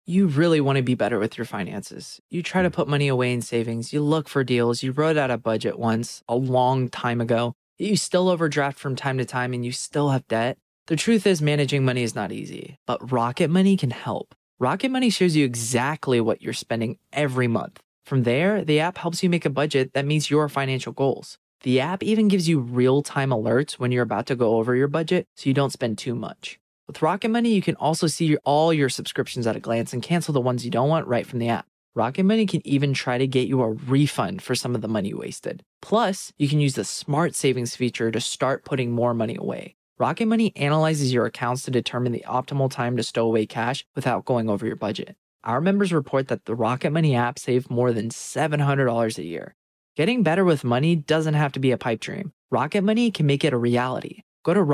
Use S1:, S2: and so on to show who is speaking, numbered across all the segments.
S1: You really want to be better with your finances. You try to put money away in savings. You look for deals. You wrote out a budget once a long time ago. You still overdraft from time to time and you still have debt. The truth is managing money is not easy, but Rocket Money can help. Rocket Money shows you exactly what you're spending every month. From there, the app helps you make a budget that meets your financial goals. The app even gives you real-time alerts when you're about to go over your budget so you don't spend too much. With Rocket Money, you can also see all your subscriptions at a glance and cancel the ones you don't want right from the app. Rocket Money can even try to get you a refund for some of the money wasted. Plus, you can use the Smart Savings feature to start putting more money away. Rocket Money analyzes your accounts to determine the optimal time to stow away cash without going over your budget. Our members report that the Rocket Money app saved more than $700 a year. Getting better with money doesn't have to be a pipe dream. Rocket Money can make it a reality. Go to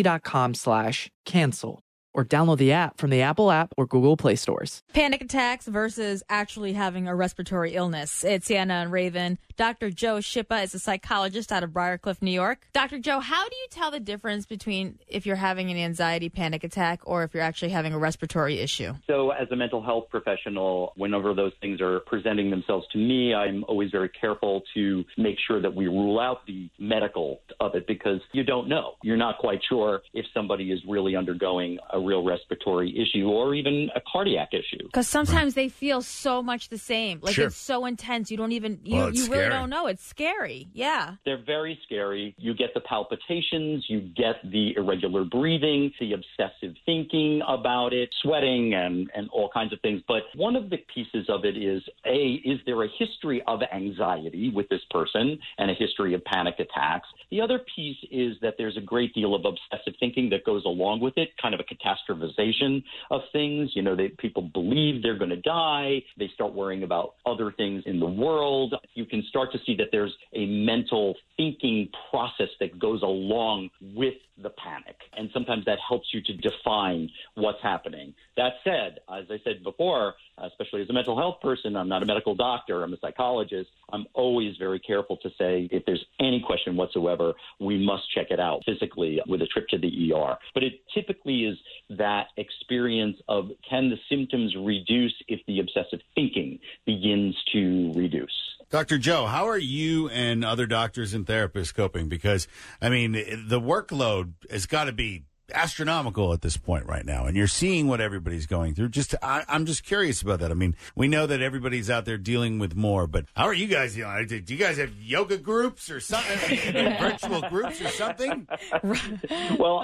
S1: rocketmoney.com/cancel or download the app from the Apple app or Google Play stores.
S2: Panic attacks versus actually having a respiratory illness. It's Anna and Raven. Dr. Joe Shipa is a psychologist out of Briarcliff, New York. Dr. Joe, how do you tell the difference between if you're having an anxiety panic attack or if you're actually having a respiratory issue?
S3: So as a mental health professional, whenever those things are presenting themselves to me, I'm always very careful to make sure that we rule out the medical of it because you don't know. You're not quite sure if somebody is really undergoing a real respiratory issue or even a cardiac issue.
S2: Because sometimes they feel so much the same. Like
S4: Sure.
S2: It's so intense. You don't even, you
S4: Well, it's
S2: really
S4: scary.
S2: don't know. It's scary. Yeah.
S3: They're very scary. You get the palpitations, you get the irregular breathing, the obsessive thinking about it, sweating and all kinds of things. But one of the pieces of it is, is there a history of anxiety with this person and a history of panic attacks? The other piece is that there's a great deal of obsessive thinking that goes along with it, kind of a catastrophization of things. You know, people believe they're going to die. They start worrying about other things in the world. You can start to see that there's a mental thinking process that goes along with the panic. And sometimes that helps you to define what's happening. That said, as I said before, especially as a mental health person, I'm not a medical doctor, I'm a psychologist. I'm always very careful to say if there's any question whatsoever, we must check it out physically with a trip to the ER. But it typically is that experience of can the symptoms reduce if the obsessive thinking begins to reduce?
S4: Dr. Joe, how are you and other doctors and therapists coping? Because, I mean, the workload has got to be astronomical at this point right now, and you're seeing what everybody's going through. I'm just curious about that. I mean, we know that everybody's out there dealing with more, but how are you guys dealing? Do you guys have yoga groups or something, virtual groups or something?
S3: Well,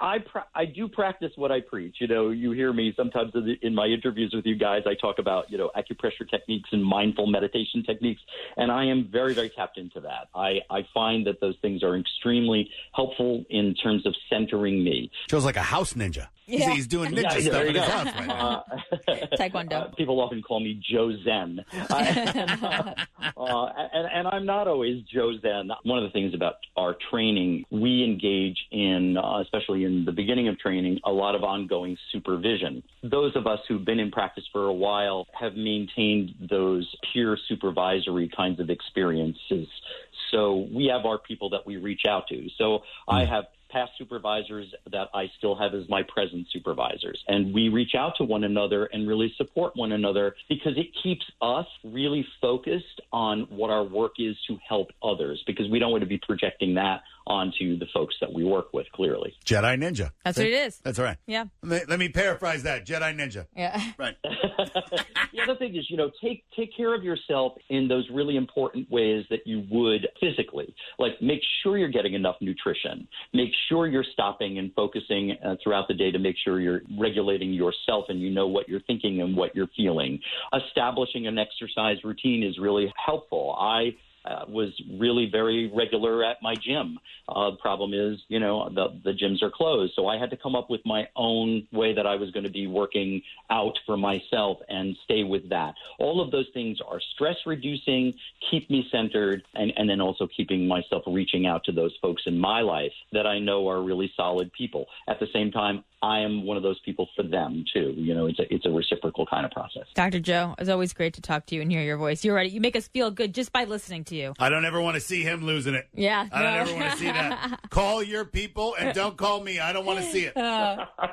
S3: I do practice what I preach. You know, you hear me sometimes in my interviews with you guys. I talk about, you know, acupressure techniques and mindful meditation techniques, and I am very, very tapped into that. I find that those things are extremely helpful in terms of centering me.
S4: Joe's like a house ninja.
S2: Yeah.
S4: He's doing ninja stuff in his house right now.
S2: Taekwondo.
S3: People often call me Joe Zen. And I'm not always Joe Zen. One of the things about our training, we engage in, especially in the beginning of training, a lot of ongoing supervision. Those of us who've been in practice for a while have maintained those peer supervisory kinds of experiences. So we have our people that we reach out to. So I have past supervisors that I still have as my present supervisors. And we reach out to one another and really support one another because it keeps us really focused on what our work is to help others, because we don't want to be projecting that onto the folks that we work with, clearly.
S4: Jedi Ninja.
S2: That's what it is.
S4: That's right.
S2: Yeah.
S4: Let me paraphrase that. Jedi Ninja.
S2: Yeah.
S4: Right.
S3: The other thing is, you know, take care of yourself in those really important ways that you would physically. Like, make sure you're getting enough nutrition. Make sure you're stopping and focusing throughout the day to make sure you're regulating yourself and you know what you're thinking and what you're feeling. Establishing an exercise routine is really helpful. I was really very regular at my gym. The problem is, you know, the gyms are closed. So I had to come up with my own way that I was going to be working out for myself and stay with that. All of those things are stress reducing, keep me centered, and then also keeping myself reaching out to those folks in my life that I know are really solid people. At the same time, I am one of those people for them, too. You know, it's a reciprocal kind of process.
S2: Dr. Joe, it's always great to talk to you and hear your voice. You're right. You make us feel good just by listening to you.
S4: I don't ever want to see him losing it.
S2: Yeah.
S4: I don't ever want to see that. Call your people and don't call me. I don't want to see it.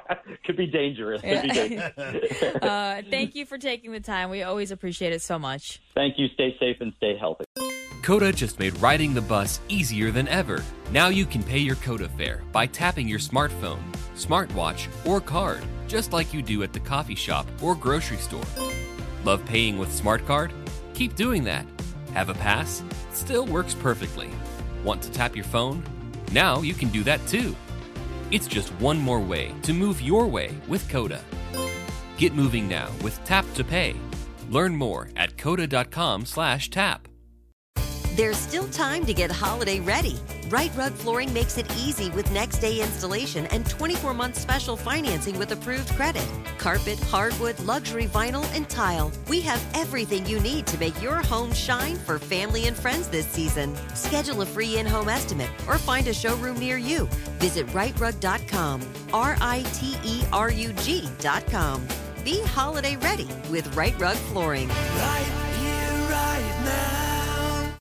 S3: Could be dangerous.
S2: Thank you for taking the time. We always appreciate it so much.
S3: Thank you. Stay safe and stay healthy.
S5: Coda just made riding the bus easier than ever. Now you can pay your Coda fare by tapping your smartphone, smartwatch, or card, just like you do at the coffee shop or grocery store. Love paying with SmartCard? Keep doing that. Have a pass? Still works perfectly. Want to tap your phone? Now you can do that too. It's just one more way to move your way with Coda. Get moving now with Tap to Pay. Learn more at coda.com/tap.
S6: There's still time to get holiday ready. Right Rug Flooring makes it easy with next day installation and 24-month special financing with approved credit. Carpet, hardwood, luxury vinyl, and tile. We have everything you need to make your home shine for family and friends this season. Schedule a free in-home estimate or find a showroom near you. Visit rightrug.com, RITERUG.com. Be holiday ready with Right Rug Flooring.
S7: Right